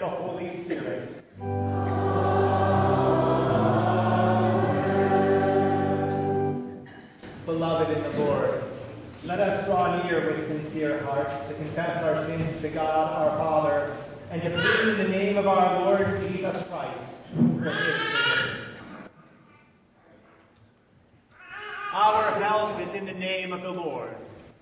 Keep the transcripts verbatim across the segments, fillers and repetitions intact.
the Holy Spirit. Beloved in the Lord, let us draw near with sincere hearts to confess our sins to God our Father and to plead in the name of our Lord Jesus Christ for his forgiveness. Our help is in the name of the Lord.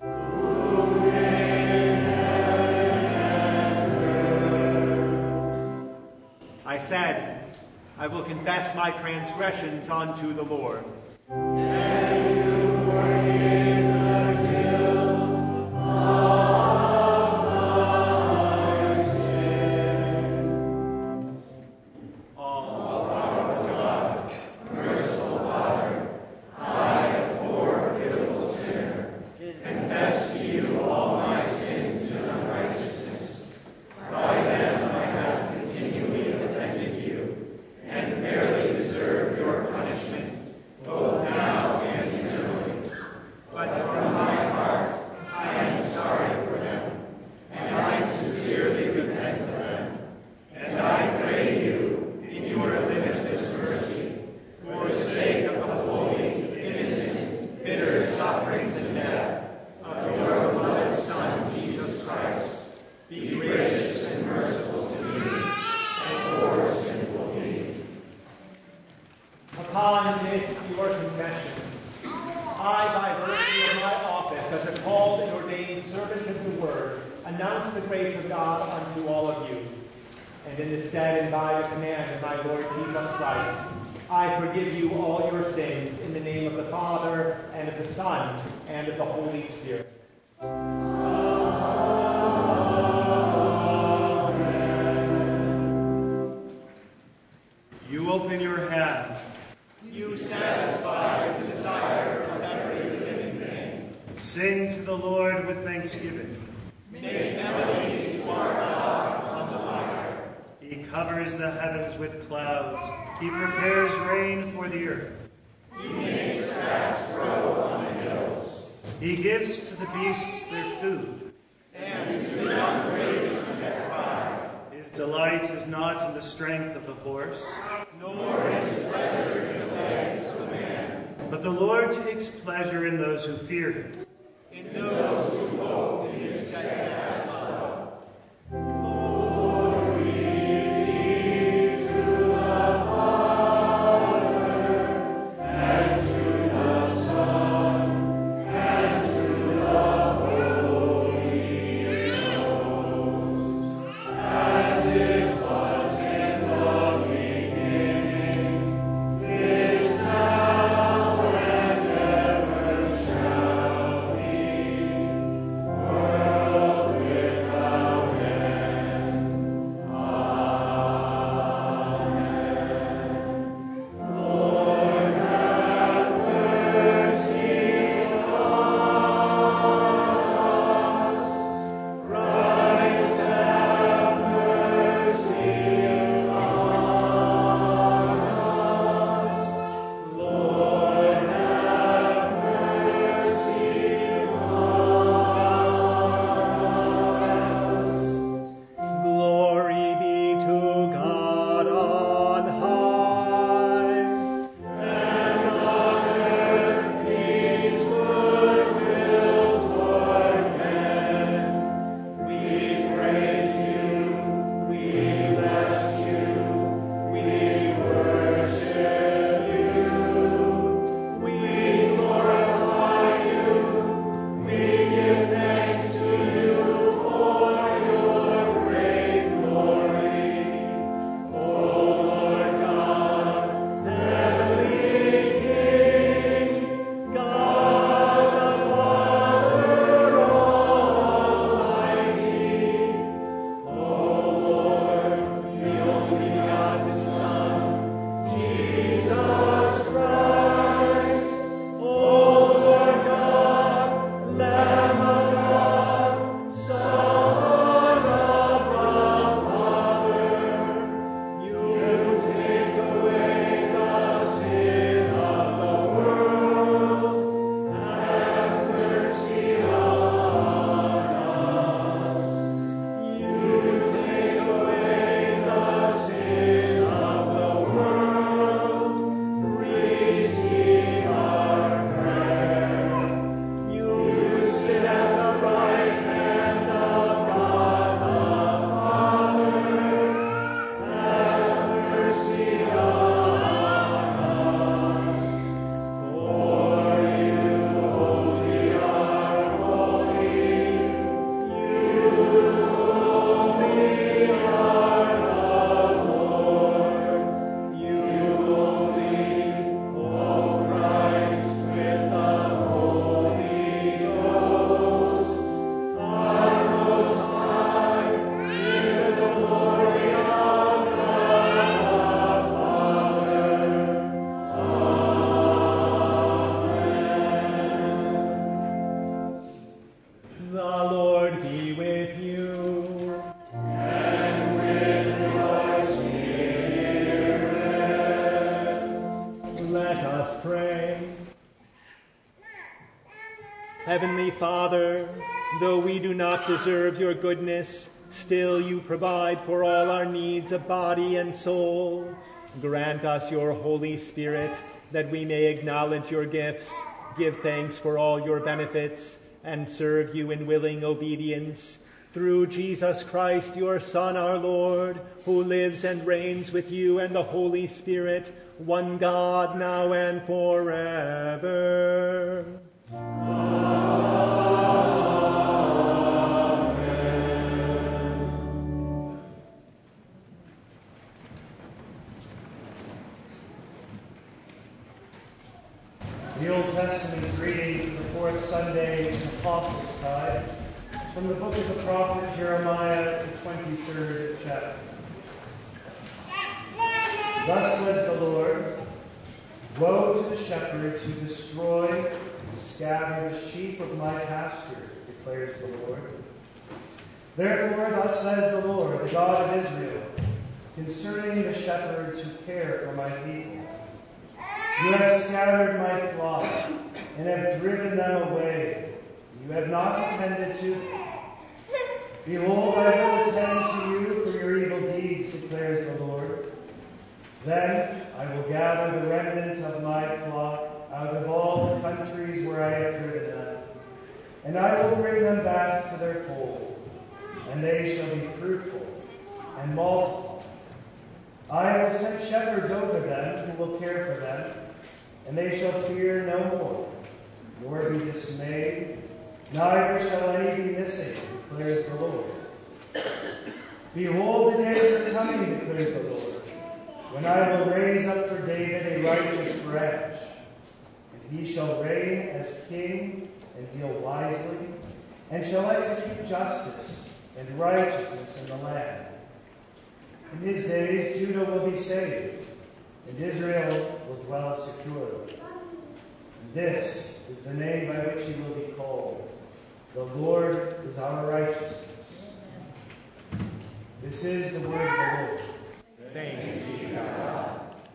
I said, I will confess my transgressions unto the Lord. And you forgive the guilt of our sin. All powerful God, merciful Father, I, a poor, pitiful sinner, confess to you all my sins and unrighteousness. By them I have continually offended you, and fairly deserve your punishment, both now and eternally. But from my heart I am sorry for them, and I sincerely repent of them. And I pray you, in your limitless mercy, for the sake of the holy, innocent, bitter sufferings and death of your beloved Son, Jesus Christ, be gracious and merciful to me, and poor sinful me. Upon this your confession, I, by virtue of my office as a called and ordained servant of the Word, announce the grace of God unto all of you. And in the stead and by the command of my Lord Jesus Christ, I forgive you all your sins in the name of the Father, and of the Son, and of the Holy Spirit. You open your hand. You satisfy the desire of every living thing. Sing to the Lord with thanksgiving. Make melody to our God on the lyre. He covers the heavens with clouds. He prepares rain for the earth. He makes grass grow on the hills. He gives to the beasts their food. And to the young ravens their fire. His delight is not in the strength of the horse, Nor is his pleasure in the legs of man. but the Lord takes pleasure in those who fear him. In those who hope in his steadfast love. Is now and ever shall Heavenly Father, though we do not deserve your goodness, still you provide for all our needs of body and soul. Grant us your Holy Spirit, that we may acknowledge your gifts, give thanks for all your benefits, and serve you in willing obedience. Through Jesus Christ, your Son, our Lord, who lives and reigns with you and the Holy Spirit, one God, now and forever. The Old Testament reading for the fourth Sunday in Apostles' Tide, from the book of the prophet Jeremiah, the twenty-third chapter. Thus says the Lord, woe to the shepherds who destroy and scatter the sheep of my pasture, declares the Lord. Therefore, thus says the Lord, the God of Israel, concerning the shepherds who care for my people. You have scattered my flock and have driven them away. You have not attended to them. Behold, I will attend to you for your evil deeds, declares the Lord. Then I will gather the remnant of my flock out of all the countries where I have driven them, and I will bring them back to their fold, and they shall be fruitful and multiply. I will set shepherds over them who will care for them, and they shall fear no more, nor be dismayed, neither shall any be missing, declares the Lord. Behold, the days are coming, declares the Lord, when I will raise up for David a righteous branch, and he shall reign as king and deal wisely, and shall execute justice and righteousness in the land. In his days Judah will be saved, and Israel will dwell securely. And this is the name by which he will be called. The Lord is our righteousness. This is the word of the Lord. Thanks be to God.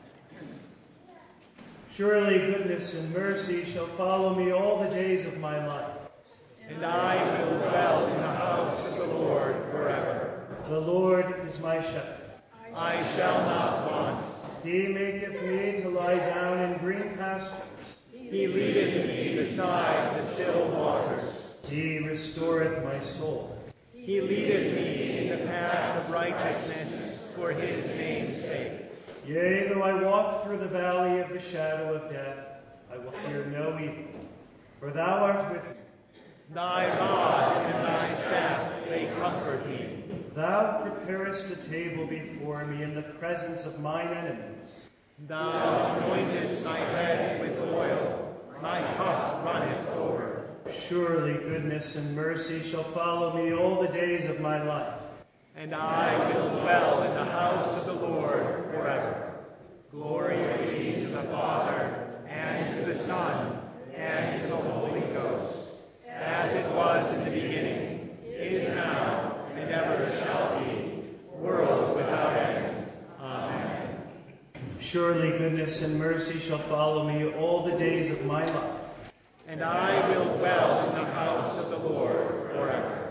Surely goodness and mercy shall follow me all the days of my life, And I will dwell in the house of the Lord forever. the Lord is my shepherd. I shall not want. He maketh me to lie down in green pastures. He leadeth me beside the still waters. He restoreth my soul. He leadeth me in the paths of righteousness for his name's sake. Yea, though I walk through the valley of the shadow of death, I will fear no evil, for thou art with me. Thy rod and thy staff, they comfort me. Thou preparest a table before me in the presence of mine enemies. Thou anointest my head with oil, my cup runneth over. Surely goodness and mercy shall follow me all the days of my life, And I will dwell in the house of the Lord forever. Glory be to the Father, and to the Son, and to the Holy Ghost, as it was in the beginning, is now, and ever shall be, world without end. Amen. surely goodness and mercy shall follow me all the days of my life, And I will dwell in the house of the Lord forever.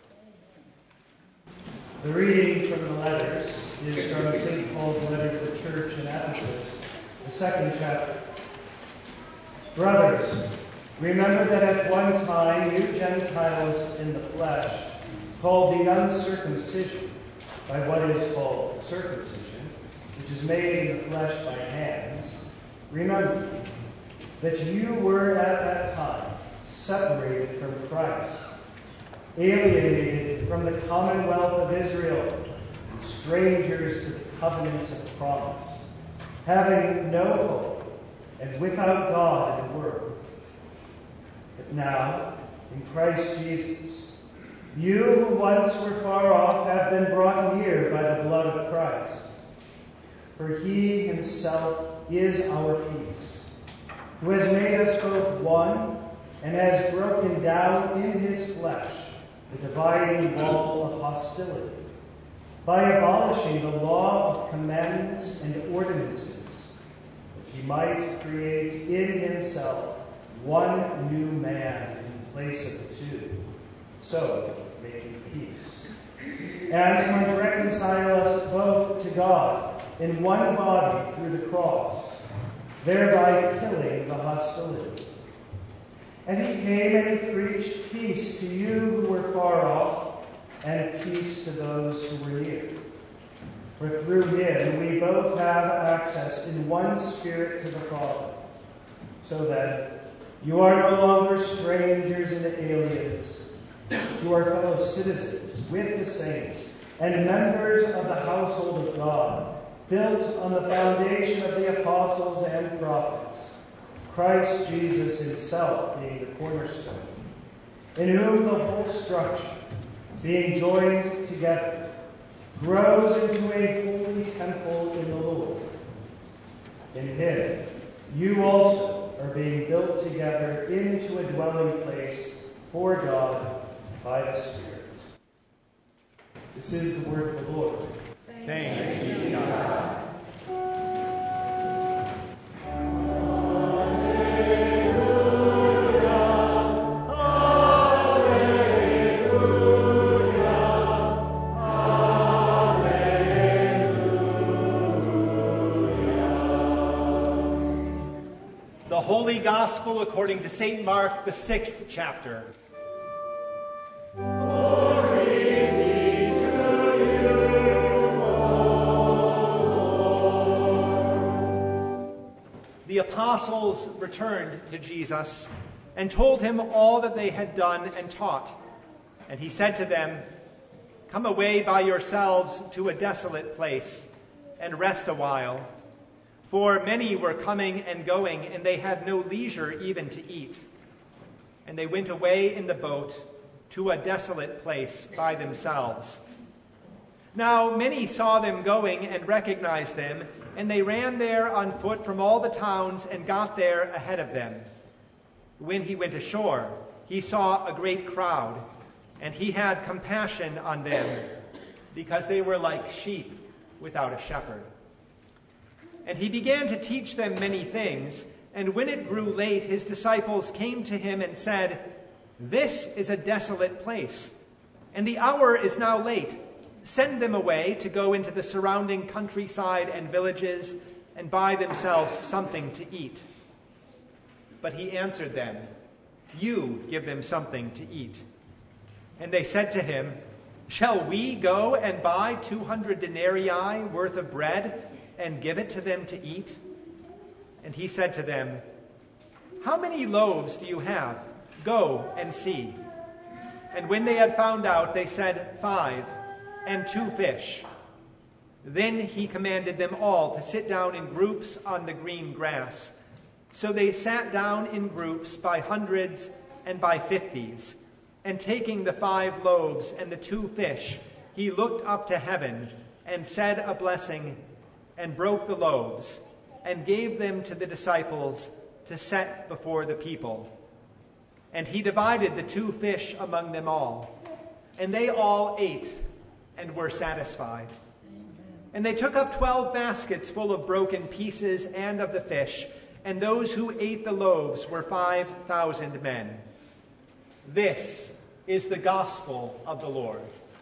The reading from the letters is from Saint Paul's letter to the church in Ephesus, the second chapter. Brothers, remember that at one time you Gentiles in the flesh, called the uncircumcision by what is called circumcision, which is made in the flesh by hands, remember that you were at that time separated from Christ, alienated from the commonwealth of Israel, and strangers to the covenants of promise, having no hope and without God in the world. But now, in Christ Jesus, you who once were far off have been brought near by the blood of Christ. For he himself is our peace, who has made us both one and has broken down in his flesh the dividing wall of hostility, by abolishing the law of commandments and ordinances, that he might create in himself one new man in place of the two, so making peace. And might reconcile us both to God in one body through the cross, thereby killing the hostility. And he came and he preached peace to you who were far off, and peace to those who were near. For through him we both have access in one Spirit to the Father, so that you are no longer strangers and aliens, but you are fellow citizens with the saints and members of the household of God, built on the foundation of the apostles and prophets, Christ Jesus himself being the cornerstone, in whom the whole structure, being joined together, grows into a holy temple in the Lord. In him, you also are being built together into a dwelling place for God by the Spirit. This is the word of the Lord. Thanks be to God. The Holy Gospel according to Saint Mark, the sixth chapter. Glory be to you, O Lord. The apostles returned to Jesus and told him all that they had done and taught. And he said to them, "Come away by yourselves to a desolate place and rest a while." For many were coming and going, and they had no leisure even to eat. And they went away in the boat to a desolate place by themselves. Now many saw them going and recognized them, and they ran there on foot from all the towns and got there ahead of them. When he went ashore, he saw a great crowd, and he had compassion on them, because they were like sheep without a shepherd. And he began to teach them many things, and when it grew late, his disciples came to him and said, "This is a desolate place, and the hour is now late. Send them away to go into the surrounding countryside and villages and buy themselves something to eat." But he answered them, "You give them something to eat." And they said to him, "Shall we go and buy two hundred denarii worth of bread and give it to them to eat?" And he said to them, "How many loaves do you have? Go and see." And when they had found out, they said, "Five, and two fish." Then he commanded them all to sit down in groups on the green grass. So they sat down in groups by hundreds and by fifties. And taking the five loaves and the two fish, he looked up to heaven and said a blessing, and broke the loaves, and gave them to the disciples to set before the people. And he divided the two fish among them all. And they all ate and were satisfied. And they took up twelve baskets full of broken pieces and of the fish, and those who ate the loaves were five thousand men. This is the gospel of the Lord.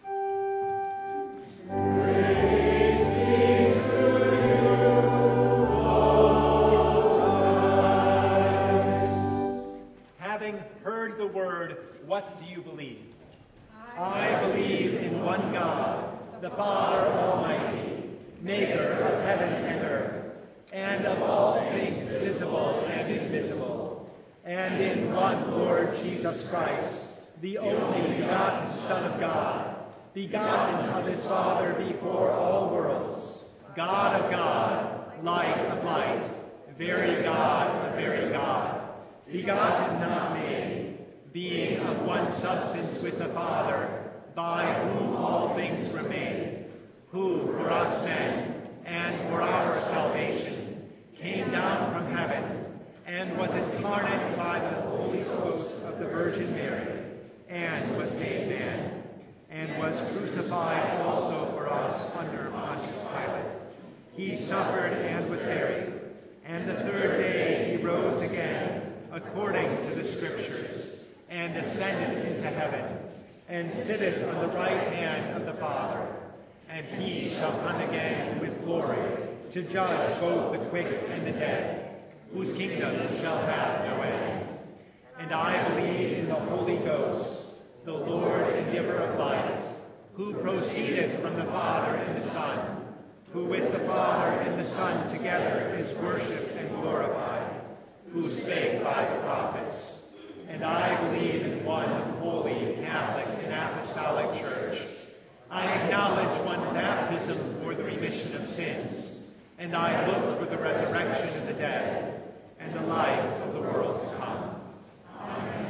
The word, what do you believe? I, I believe in one God, the Father Almighty, maker of heaven and earth, and of all things visible and invisible, and in one Lord Jesus Christ, the only begotten Son of God, begotten of his Father before all worlds, God of God, light of light, very God of very God, begotten not made, being of one substance with the Father, by whom all things were made, who for us men and for our salvation came down from heaven, and was incarnate by the Holy Ghost of the Virgin Mary, and was made man, and was crucified also for us under Pontius Pilate. He suffered and was buried, and the third day he rose again, according to the Scriptures, and and ascended into heaven, and sitteth on the right hand of the Father. And he shall come again with glory to judge both the quick and the dead, whose kingdom shall have no end. And I believe in the Holy Ghost, the Lord and giver of life, who proceedeth from the Father and the Son, who with the Father and the Son together is worshipped and glorified, who spake by the prophets. And I believe in one holy, Catholic, and apostolic church. I acknowledge one baptism for the remission of sins, and I look for the resurrection of the dead and the life of the world to come. Amen.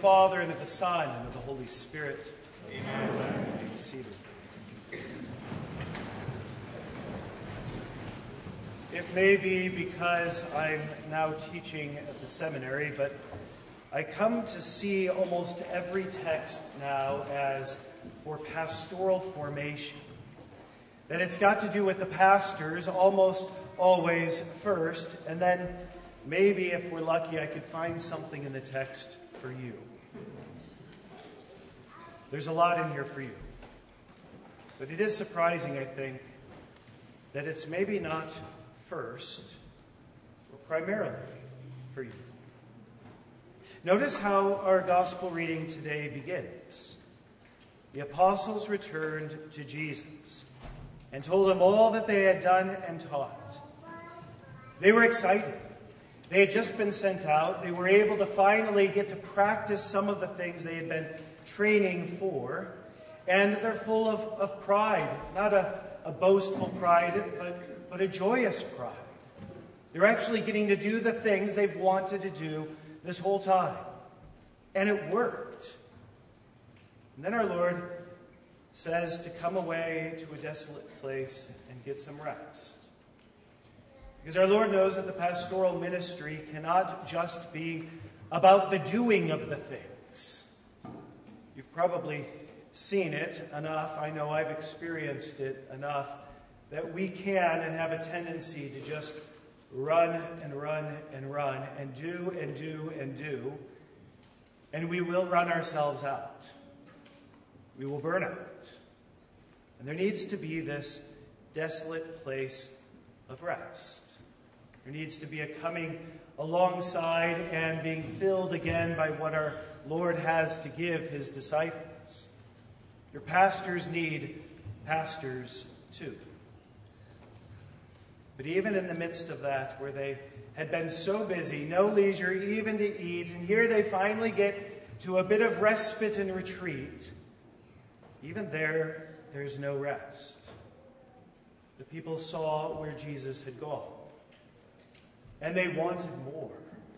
Father, and of the Son, and of the Holy Spirit. Amen. Be seated. It may be because I'm now teaching at the seminary, but I come to see almost every text now as for pastoral formation. That it's got to do with the pastors almost always first, and then maybe if we're lucky I could find something in the text for you. There's a lot in here for you. But it is surprising, I think, that it's maybe not first or primarily for you. Notice how our gospel reading today begins. The apostles returned to Jesus and told him all that they had done and taught. They were excited. They had just been sent out. They were able to finally get to practice some of the things they had been training for. And they're full of, of pride, not a, a boastful pride, but, but a joyous pride. They're actually getting to do the things they've wanted to do this whole time. And it worked. And then our Lord says to come away to a desolate place and get some rest. Because our Lord knows that the pastoral ministry cannot just be about the doing of the things. You've probably seen it enough, I know I've experienced it enough, that we can and have a tendency to just run and run and run and do and do and do, and we will run ourselves out. We will burn out. And there needs to be this desolate place of rest. There needs to be a coming alongside and being filled again by what our Lord has to give his disciples. Your pastors need pastors too. But even in the midst of that, where they had been so busy, no leisure even to eat, and here they finally get to a bit of respite and retreat, even there, there's no rest. The people saw where Jesus had gone, and they wanted more.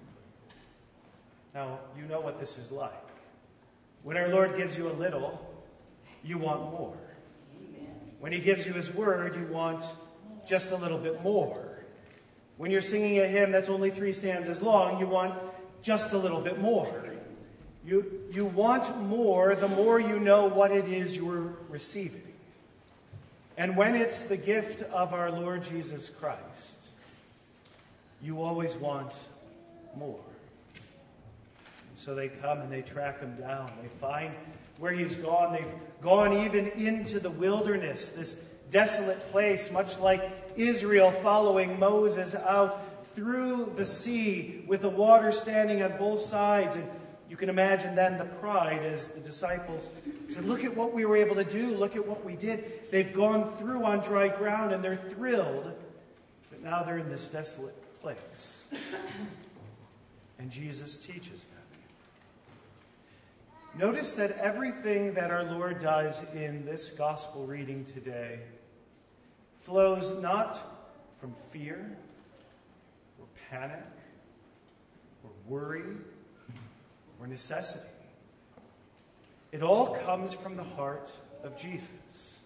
Now, you know what this is like. When our Lord gives you a little, you want more. When he gives you his word, you want just a little bit more. When you're singing a hymn that's only three stanzas long, you want just a little bit more. You, you want more the more you know what it is you're receiving. And when it's the gift of our Lord Jesus Christ, you always want more. And so they come and they track him down. They find where he's gone. They've gone even into the wilderness, this desolate place, much like Israel following Moses out through the sea with the water standing on both sides. And you can imagine then the pride as the disciples said, look at what we were able to do. Look at what we did. They've gone through on dry ground and they're thrilled. But now they're in this desolate place. And Jesus teaches them. Notice that everything that our Lord does in this gospel reading today flows not from fear or panic or worry or necessity. It all comes from the heart of Jesus.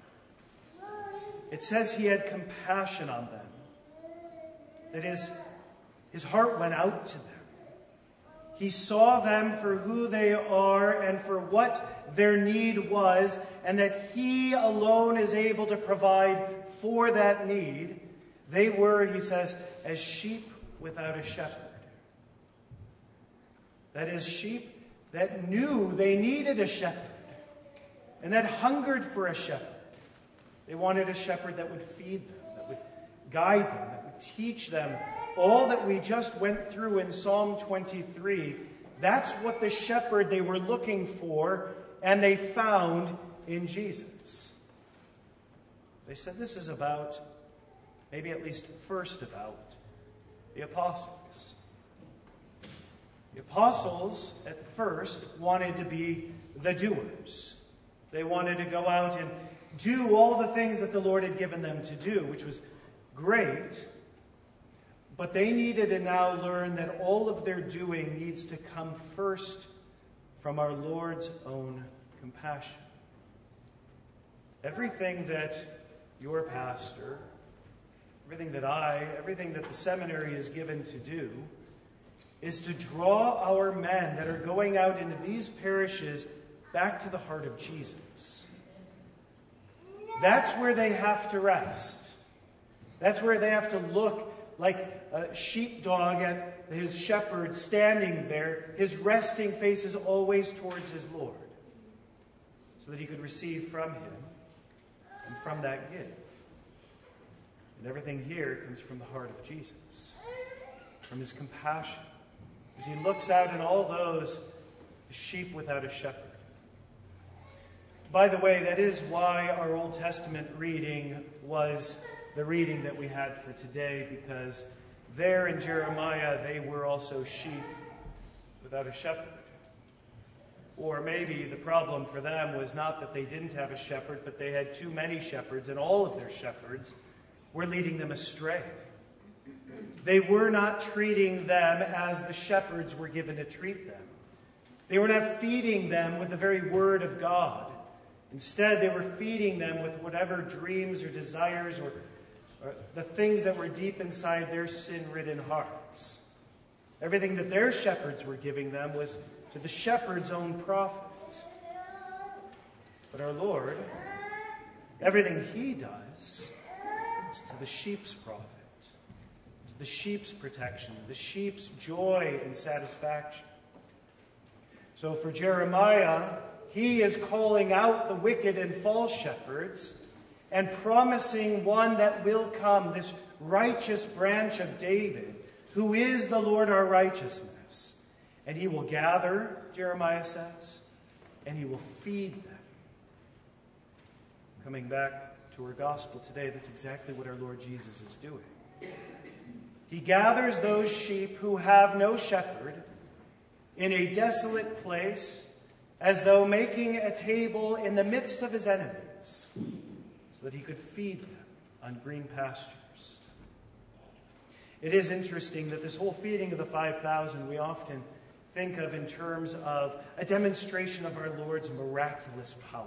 It says he had compassion on them. That is, his heart went out to them. He saw them for who they are and for what their need was, and that he alone is able to provide for that need. They were, he says, as sheep without a shepherd. That is, sheep that knew they needed a shepherd and that hungered for a shepherd. They wanted a shepherd that would feed them, that would guide them, that would teach them all that we just went through in Psalm twenty-three. That's what the shepherd they were looking for, and they found in Jesus. They said this is about, maybe at least first about, the apostles. The apostles, at first, wanted to be the doers. They wanted to go out and do all the things that the Lord had given them to do, which was great. But they needed to now learn that all of their doing needs to come first from our Lord's own compassion. Everything that your pastor, everything that I, everything that the seminary is given to do is to draw our men that are going out into these parishes back to the heart of Jesus. That's where they have to rest. That's where they have to look like a sheepdog at his shepherd standing there. His resting face is always towards his Lord, so that he could receive from him and from that give. And everything here comes from the heart of Jesus, from his compassion, as he looks out at all those sheep without a shepherd. By the way, that is why our Old Testament reading was the reading that we had for today, because there in Jeremiah they were also sheep without a shepherd. Or maybe the problem for them was not that they didn't have a shepherd, but they had too many shepherds, and all of their shepherds were leading them astray. They were not treating them as the shepherds were given to treat them. They were not feeding them with the very word of God. Instead, they were feeding them with whatever dreams or desires or, or the things that were deep inside their sin-ridden hearts. Everything that their shepherds were giving them was to the shepherd's own profit. But our Lord, everything he does is to the sheep's profit, to the sheep's protection, the sheep's joy and satisfaction. So for Jeremiah, he is calling out the wicked and false shepherds and promising one that will come, this righteous branch of David, who is the Lord our righteousness. And he will gather, Jeremiah says, and he will feed them. Coming back to our gospel today, that's exactly what our Lord Jesus is doing. He gathers those sheep who have no shepherd in a desolate place, as though making a table in the midst of his enemies, so that he could feed them on green pastures. It is interesting that this whole feeding of the five thousand we often think of in terms of a demonstration of our Lord's miraculous power.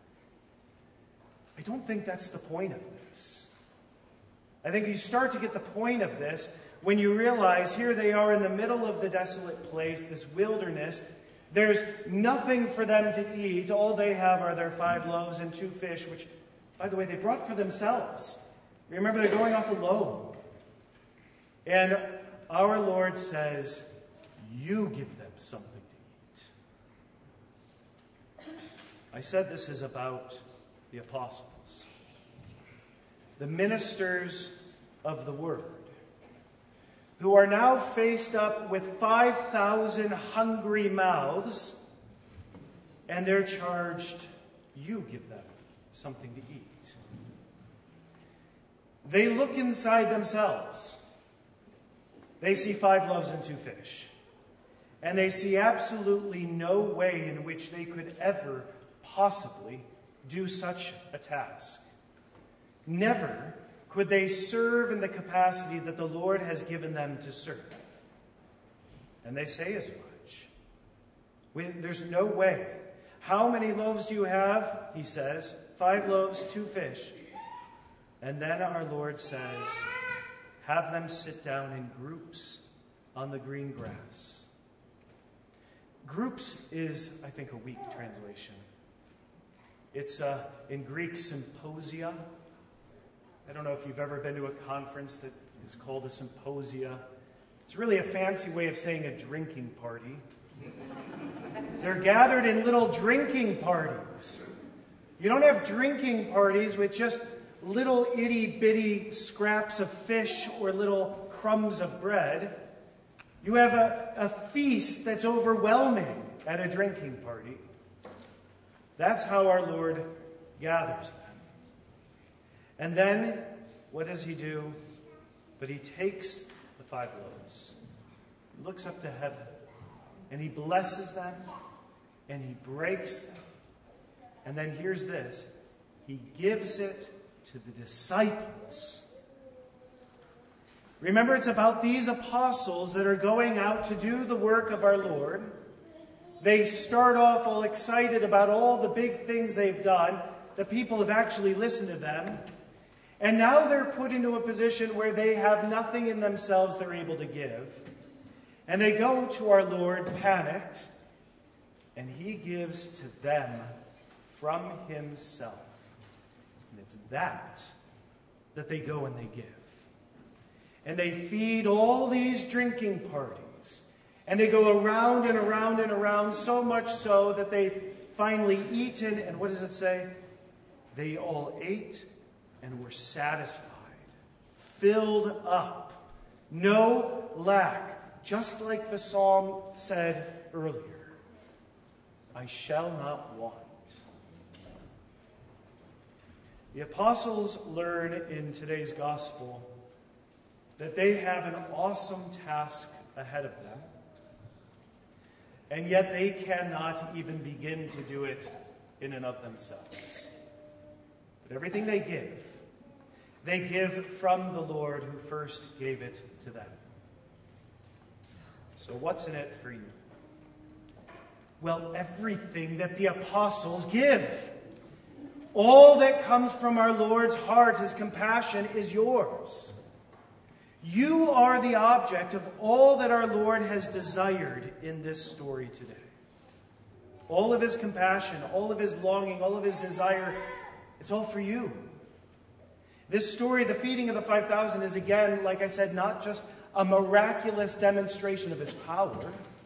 I don't think that's the point of this. I think you start to get the point of this when you realize here they are in the middle of the desolate place, this wilderness. There's nothing for them to eat. All they have are their five loaves and two fish, which, by the way, they brought for themselves. Remember, they're going off alone. And our Lord says, you give them something to eat. I said this is about the apostles, the ministers of the word, who are now faced up with five thousand hungry mouths, and they're charged, you give them something to eat. They look inside themselves. They see five loaves and two fish. And they see absolutely no way in which they could ever possibly do such a task. Never could they serve in the capacity that the Lord has given them to serve. And they say as much. We, there's no way. How many loaves do you have? He says, five loaves, two fish. And then our Lord says, have them sit down in groups on the green grass. Groups is, I think, a weak translation. It's uh, in Greek, symposia. I don't know if you've ever been to a conference that is called a symposia. It's really a fancy way of saying a drinking party. They're gathered in little drinking parties. You don't have drinking parties with just little itty-bitty scraps of fish or little crumbs of bread. You have a, a feast that's overwhelming at a drinking party. That's how our Lord gathers them. And then, what does he do? But he takes the five loaves, looks up to heaven, and he blesses them, and he breaks them. And then here's this. He gives it to the disciples. Remember, it's about these apostles that are going out to do the work of our Lord. They start off all excited about all the big things they've done. The people have actually listened to them. And now they're put into a position where they have nothing in themselves they're able to give. And they go to our Lord panicked, and he gives to them from himself. And it's that that they go and they give. And they feed all these drinking parties. And they go around and around and around, so much so that they've finally eaten. And what does it say? They all ate and were satisfied, filled up, no lack, just like the psalm said earlier. I shall not want. The apostles learn in today's gospel that they have an awesome task ahead of them, and yet they cannot even begin to do it in and of themselves. But everything they give, they give from the Lord who first gave it to them. So what's in it for you? Well, everything that the apostles give. All that comes from our Lord's heart, his compassion, is yours. You are the object of all that our Lord has desired in this story today. All of his compassion, all of his longing, all of his desire, it's all for you. This story, the feeding of the five thousand, is again, like I said, not just a miraculous demonstration of his power.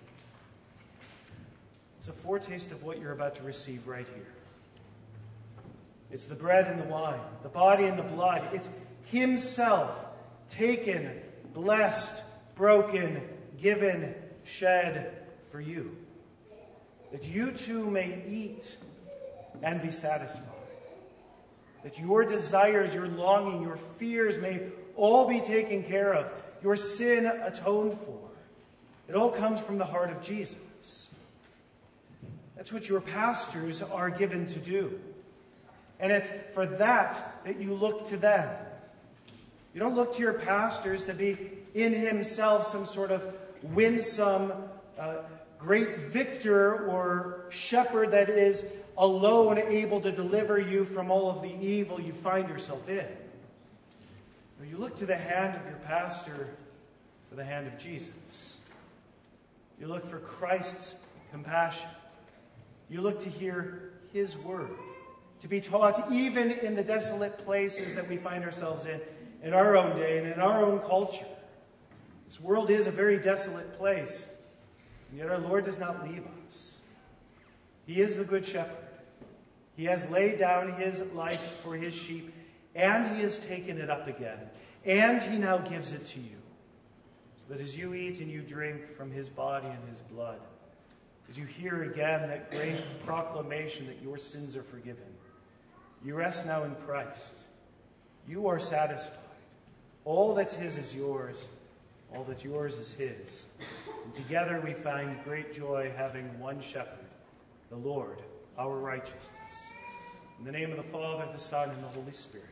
It's a foretaste of what you're about to receive right here. It's the bread and the wine, the body and the blood. It's himself taken, blessed, broken, given, shed for you. That you too may eat and be satisfied. That your desires, your longing, your fears may all be taken care of. Your sin atoned for. It all comes from the heart of Jesus. That's what your pastors are given to do. And it's for that that you look to them. You don't look to your pastors to be in himself some sort of winsome, uh, great victor or shepherd that is alone able to deliver you from all of the evil you find yourself in. No, you look to the hand of your pastor for the hand of Jesus. You look for Christ's compassion. You look to hear his word, to be taught even in the desolate places that we find ourselves in, in our own day and in our own culture. This world is a very desolate place, and yet our Lord does not leave us. He is the good shepherd. He has laid down his life for his sheep, and he has taken it up again, and he now gives it to you, so that as you eat and you drink from his body and his blood, as you hear again that great proclamation that your sins are forgiven, you rest now in Christ. You are satisfied. All that's his is yours. All that's yours is his. And together we find great joy having one shepherd, the Lord, our righteousness. In the name of the Father, the Son, and the Holy Spirit.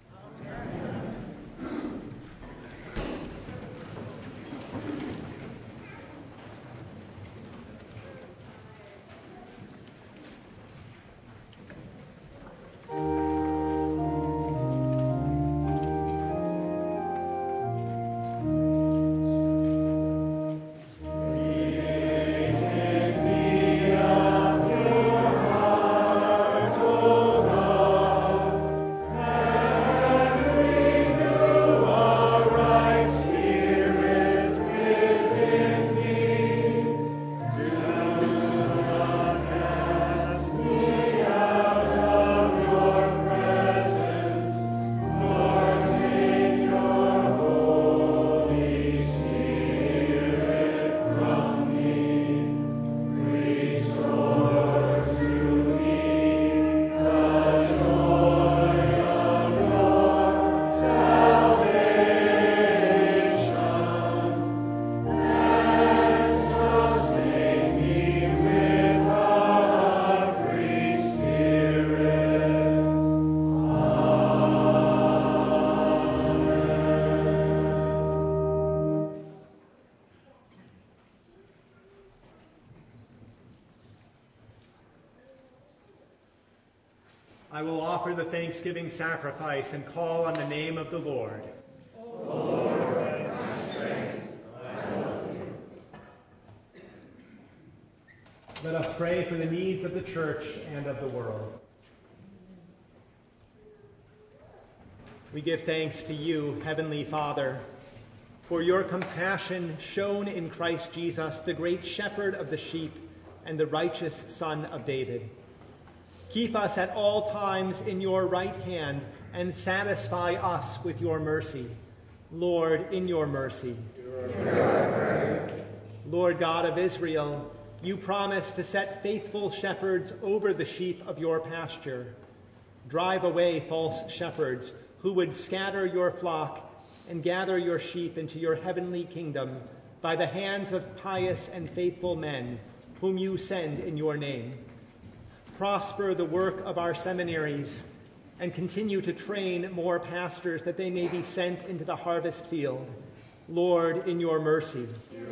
Amen. Every I will offer the thanksgiving sacrifice and call on the name of the Lord. O Lord, my strength, I love you. Let us pray for the needs of the church and of the world. We give thanks to you, Heavenly Father, for your compassion shown in Christ Jesus, the great shepherd of the sheep and the righteous Son of David. Keep us at all times in your right hand and satisfy us with your mercy. Lord, in your mercy. Lord God of Israel, you promise to set faithful shepherds over the sheep of your pasture. Drive away false shepherds who would scatter your flock and gather your sheep into your heavenly kingdom by the hands of pious and faithful men whom you send in your name. Prosper the work of our seminaries and continue to train more pastors that they may be sent into the harvest field. Lord, in your mercy.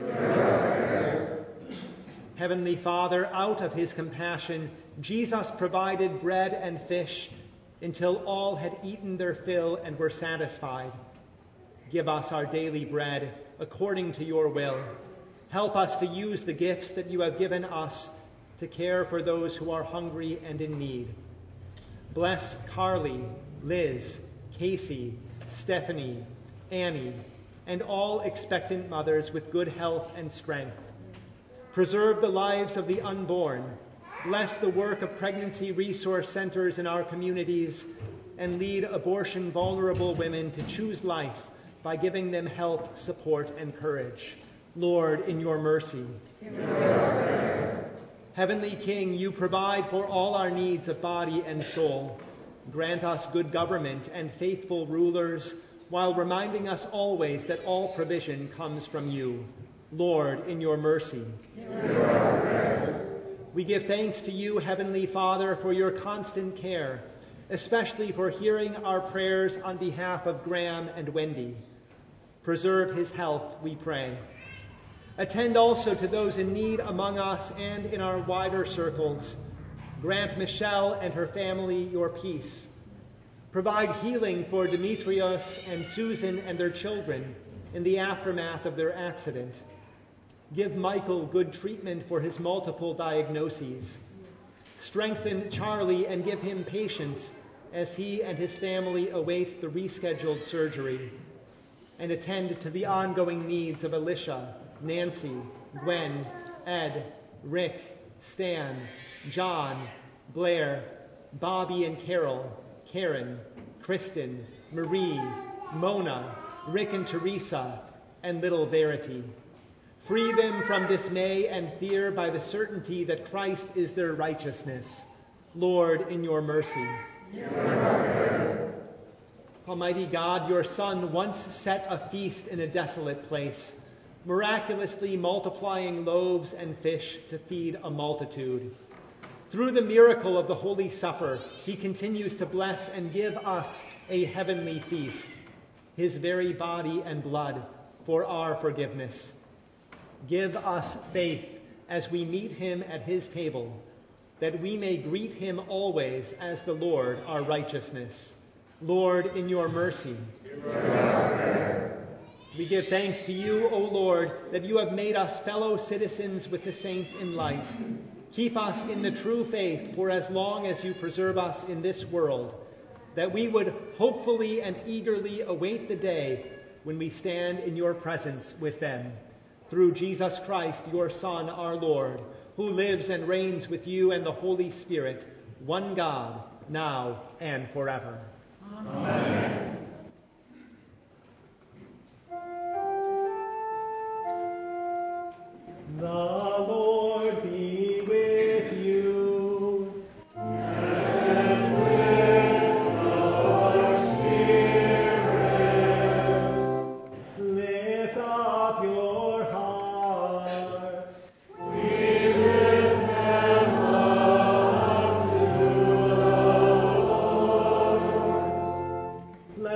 Heavenly Father, out of his compassion, Jesus provided bread and fish until all had eaten their fill and were satisfied. Give us our daily bread according to your will. Help us to use the gifts that you have given us to care for those who are hungry and in need. Bless Carly, Liz, Casey, Stephanie, Annie, and all expectant mothers with good health and strength. Preserve the lives of the unborn. Bless the work of pregnancy resource centers in our communities, and lead abortion vulnerable women to choose life by giving them help, support, and courage. Lord, in your mercy. Heavenly King, you provide for all our needs of body and soul. Grant us good government and faithful rulers, while reminding us always that all provision comes from you. Lord, in your mercy. We give thanks to you, Heavenly Father, for your constant care, especially for hearing our prayers on behalf of Graham and Wendy. Preserve his health, we pray. Attend also to those in need among us and in our wider circles. Grant Michelle and her family your peace. Provide healing for Demetrios and Susan and their children in the aftermath of their accident. Give Michael good treatment for his multiple diagnoses. Strengthen Charlie and give him patience as he and his family await the rescheduled surgery. And attend to the ongoing needs of Alicia, Nancy, Gwen, Ed, Rick, Stan, John, Blair, Bobby and Carol, Karen, Kristen, Marie, Mona, Rick and Teresa, and little Verity. Free them from dismay and fear by the certainty that Christ is their righteousness. Lord, in your mercy. Almighty God, your Son once set a feast in a desolate place, miraculously multiplying loaves and fish to feed a multitude. Through the miracle of the Holy Supper, he continues to bless and give us a heavenly feast, his very body and blood for our forgiveness. Give us faith as we meet him at his table, that we may greet him always as the Lord, our righteousness. Lord, in your mercy. We give thanks to you, O Lord, that you have made us fellow citizens with the saints in light. Keep us in the true faith for as long as you preserve us in this world, that we would hopefully and eagerly await the day when we stand in your presence with them. Through Jesus Christ, your Son, our Lord, who lives and reigns with you and the Holy Spirit, one God, now and forever. Amen. The Lord be with you. And with your spirit. Lift up your hearts. We lift them up to the Lord. Let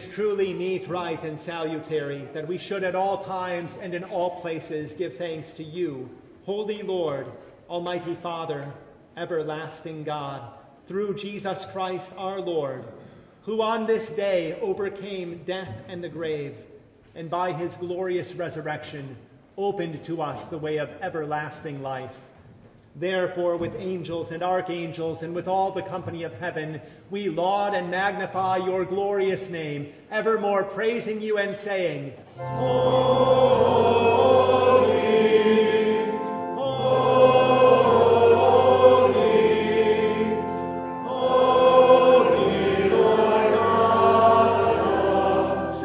is truly meet, right, and salutary that we should at all times and in all places give thanks to you, Holy Lord, Almighty Father, everlasting God, through Jesus Christ our Lord, who on this day overcame death and the grave, and by his glorious resurrection opened to us the way of everlasting life. Therefore, with angels and archangels and with all the company of heaven, we laud and magnify your glorious name, evermore praising you and saying, Holy, holy, holy Lord God of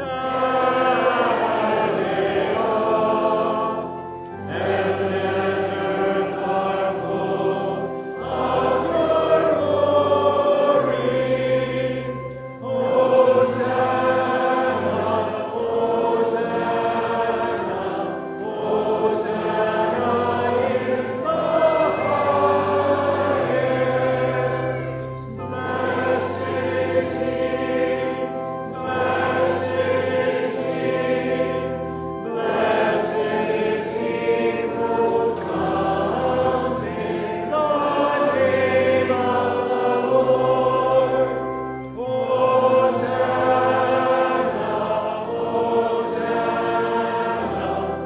Sabaoth. Heaven and earth are full of your glory. Hosanna, Hosanna, Hosanna in the highest. Blessed is he, blessed is he, blessed is he who comes in the name of the Lord. Hosanna, Hosanna,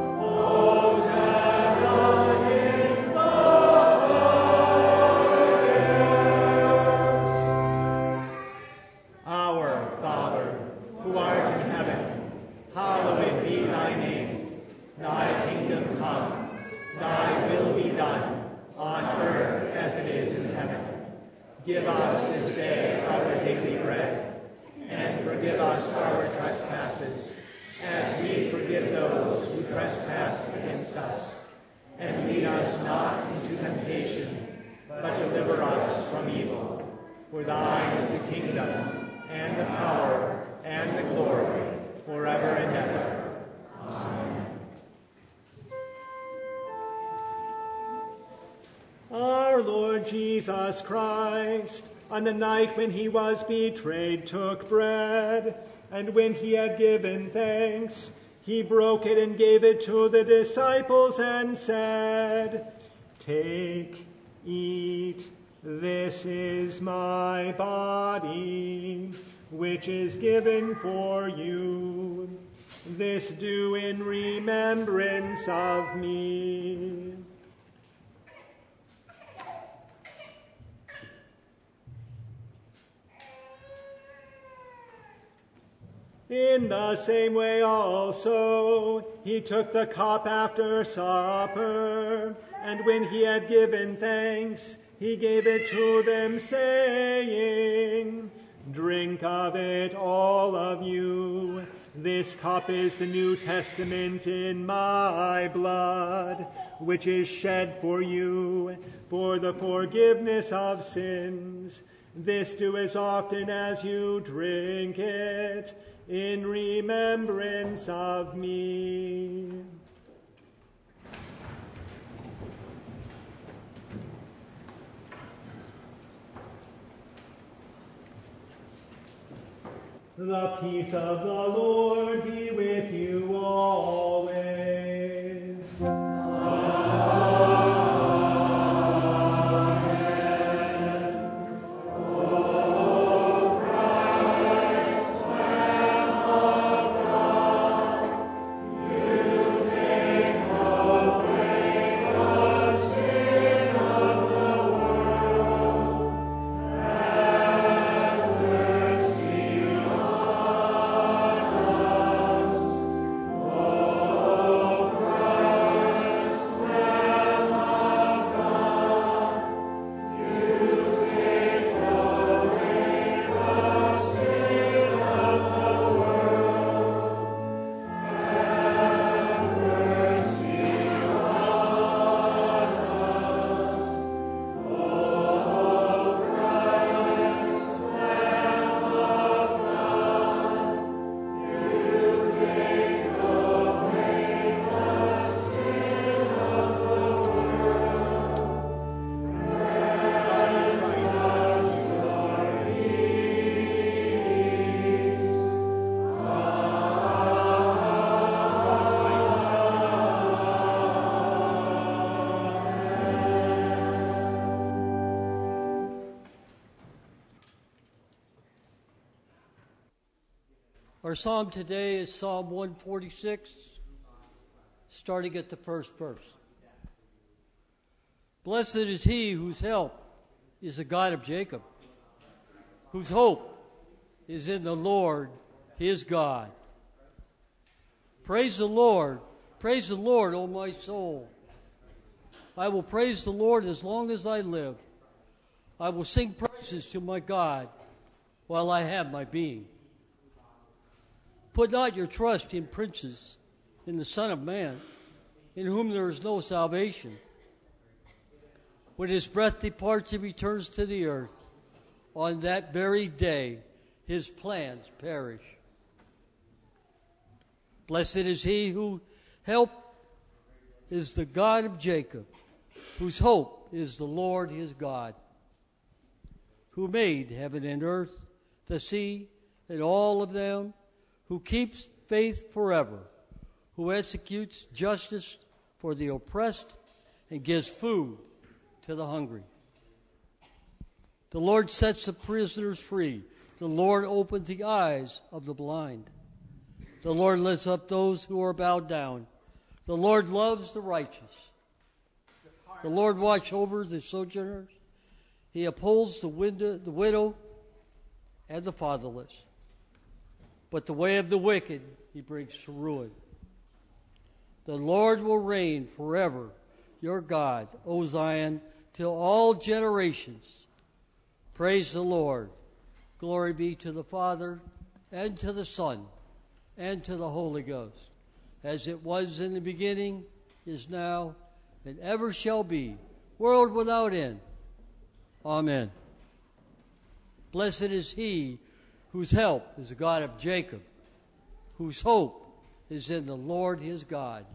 Hosanna in the highest. Our Father, who art in heaven, hallowed be thy name. Thy kingdom come, thy will be done, on earth as it is in heaven. Give us this day our daily bread, and forgive us our trespasses, as we forgive those who trespass against us. And lead us not into temptation, but deliver us from evil. For thine is the kingdom, and the power, and the glory, forever and ever. Amen. Our Lord Jesus Christ, on the night when he was betrayed, took bread, and when he had given thanks, he broke it and gave it to the disciples and said, Take, eat, this is my body, which is given for you. This do in remembrance of me. In the same way also, he took the cup after supper, and when he had given thanks, he gave it to them, saying, Drink of it, all of you. This cup is the New Testament in my blood, which is shed for you for the forgiveness of sins. This do as often as you drink it, in remembrance of me. The peace of the Lord be with you always. Oh Our psalm today is Psalm one forty-six, starting at the first verse. Blessed is he whose help is the God of Jacob, whose hope is in the Lord his God. Praise the Lord, praise the Lord, O my soul. I will praise the Lord as long as I live. I will sing praises to my God while I have my being. Put not your trust in princes, in the Son of Man, in whom there is no salvation. When his breath departs, he returns to the earth. On that very day, his plans perish. Blessed is he whose help is the God of Jacob, whose hope is the Lord his God, who made heaven and earth, the sea, and all of them, who keeps faith forever, who executes justice for the oppressed and gives food to the hungry. The Lord sets the prisoners free. The Lord opens the eyes of the blind. The Lord lifts up those who are bowed down. The Lord loves the righteous. The Lord watches over the sojourners. He upholds the, window, the widow and the fatherless. But the way of the wicked he brings to ruin. The Lord will reign forever, your God, O Zion, till all generations. Praise the Lord. Glory be to the Father, and to the Son, and to the Holy Ghost, as it was in the beginning, is now, and ever shall be, world without end. Amen. Blessed is he whose help is the God of Jacob, whose hope is in the Lord his God.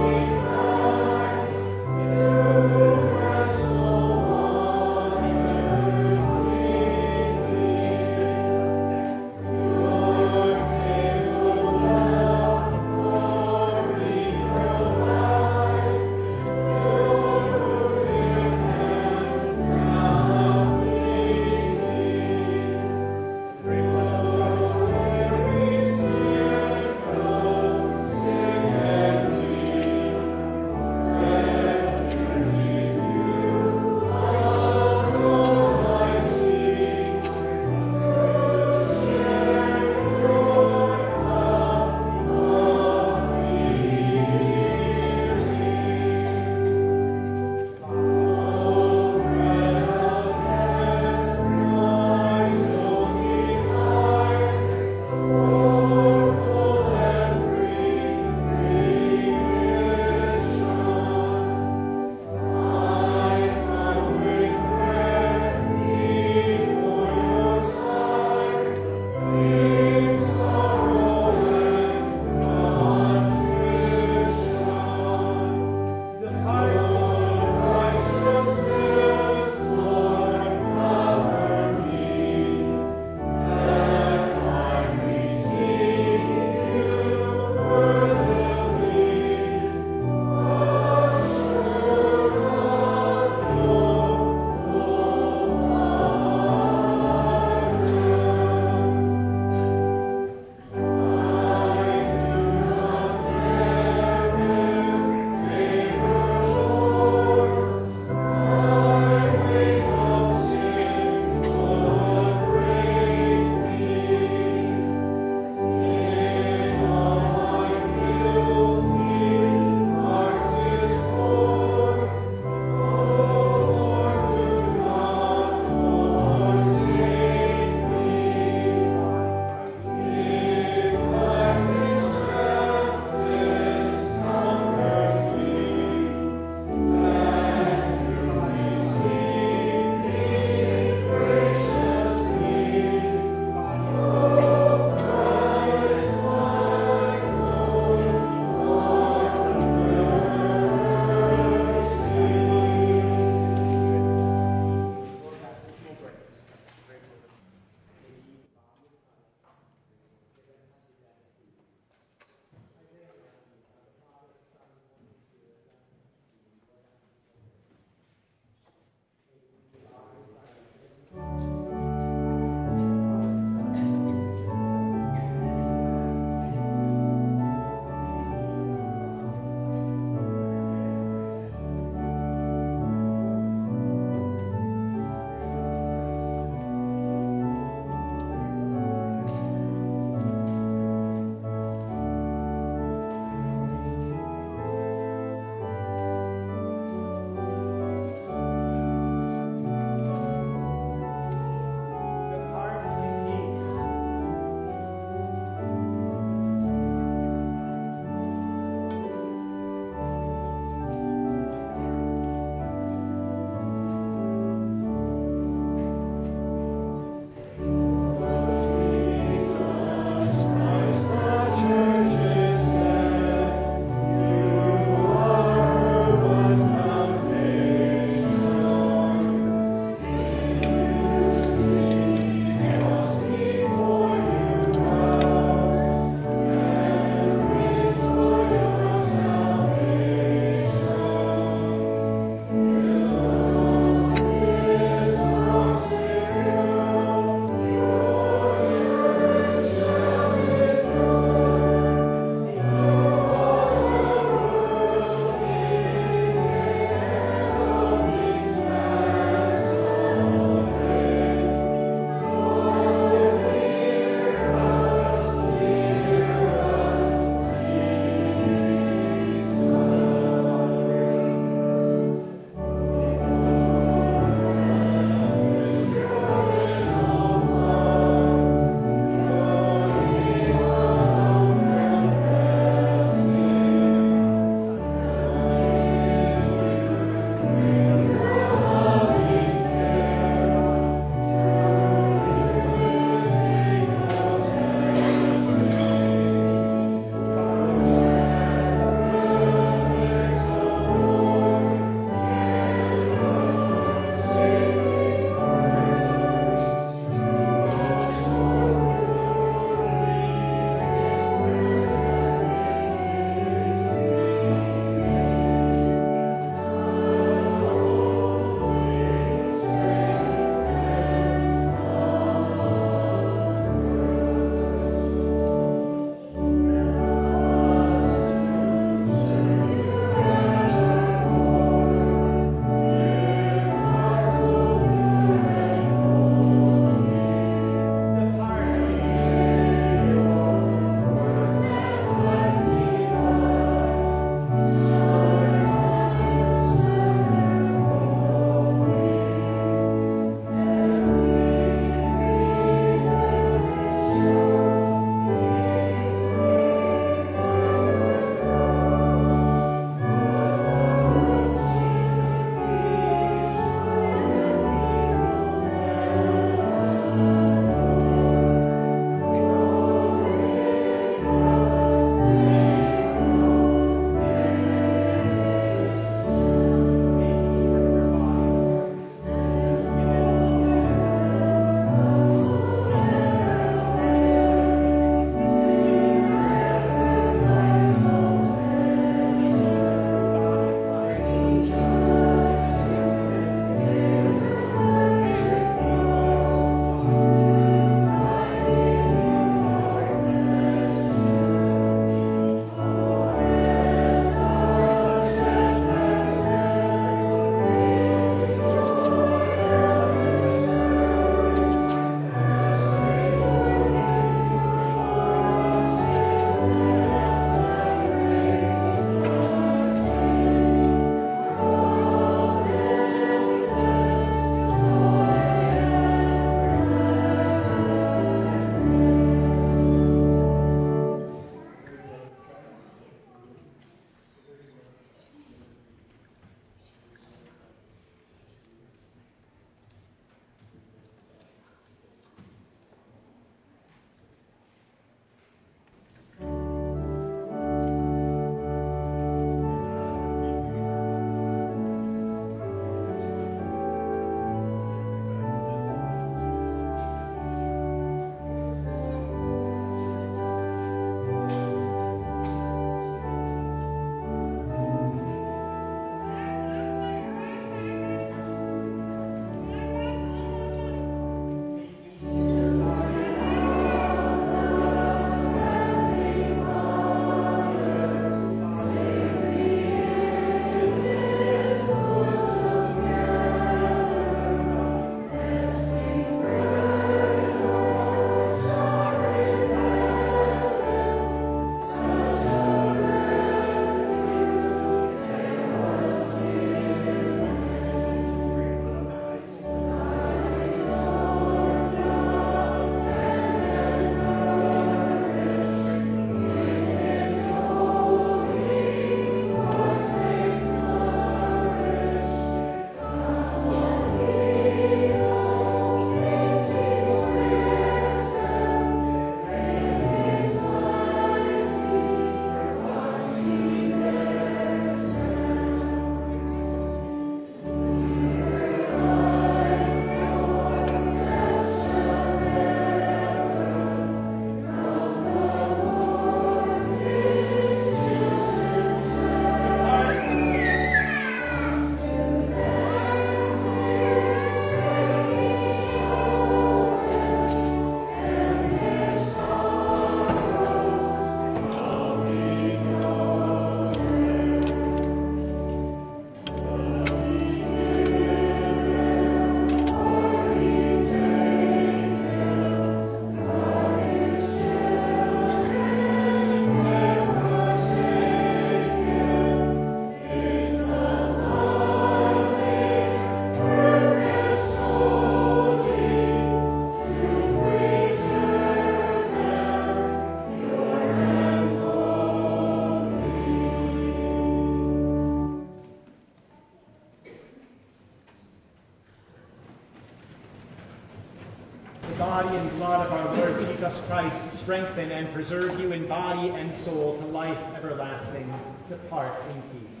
body and blood of our Lord Jesus Christ strengthen and preserve you in body and soul to life everlasting. Depart in peace.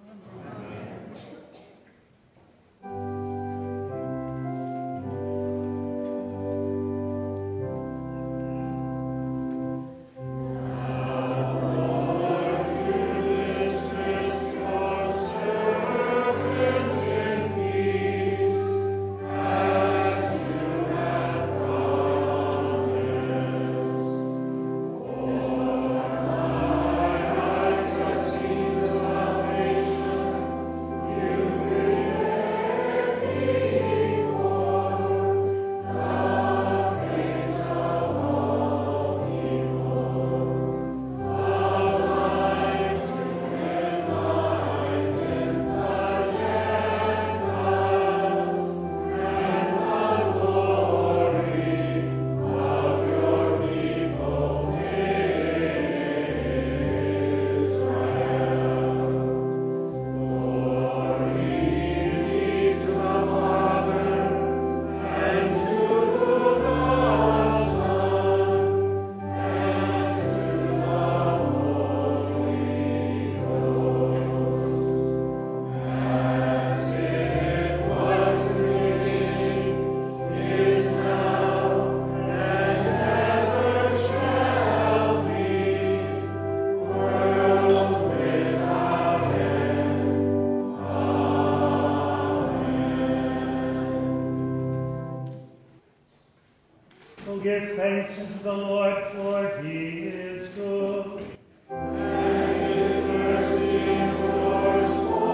Give thanks unto the Lord, for he is good. And his mercy endures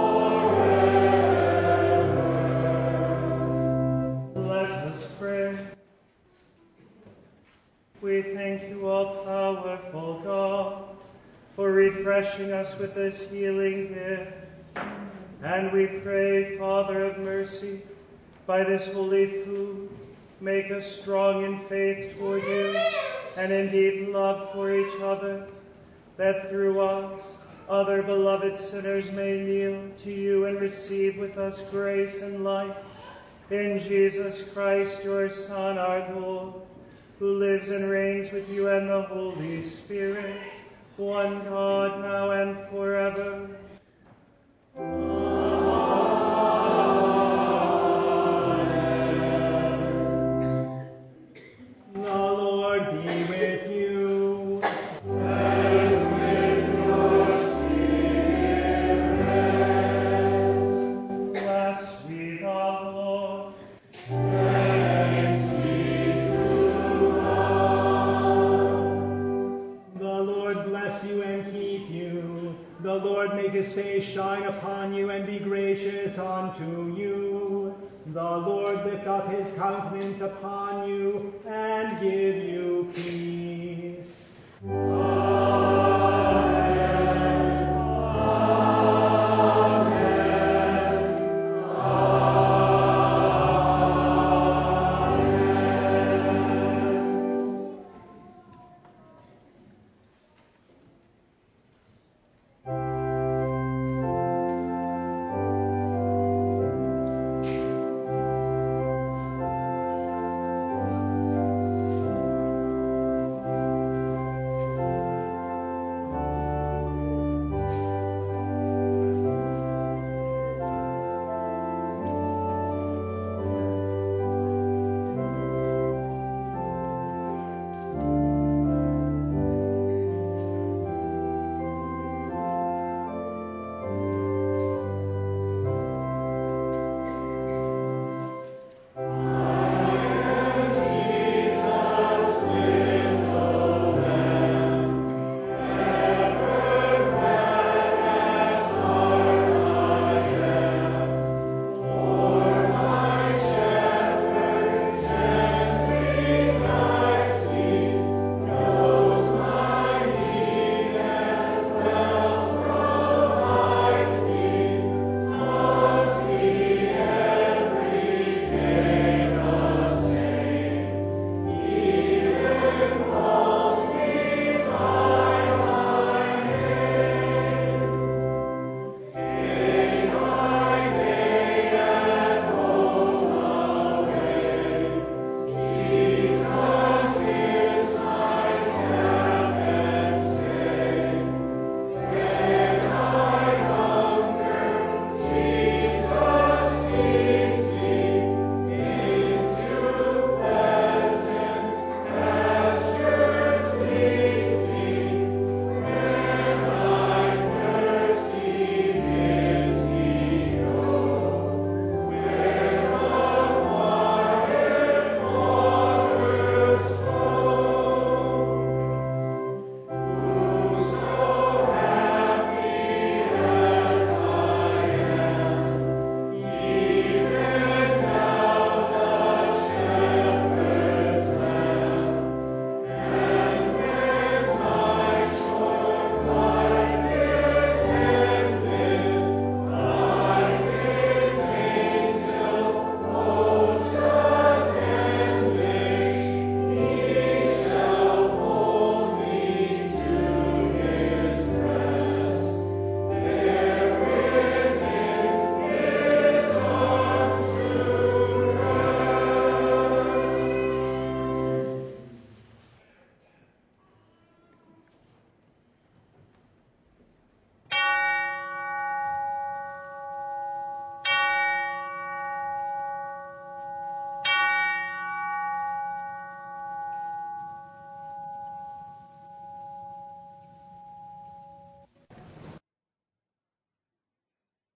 forever. Let us pray. We thank you, all-powerful God, for refreshing us with this healing gift. And we pray, Father of mercy, by this holy food, make us strong in faith toward you and in deep love for each other, that through us other beloved sinners may kneel to you and receive with us grace and life. In Jesus Christ, your Son, our Lord, who lives and reigns with you and the Holy Spirit, one God, now and forever. His face shine upon you and be gracious unto you. The Lord lift up his countenance upon you and give you peace. Amen.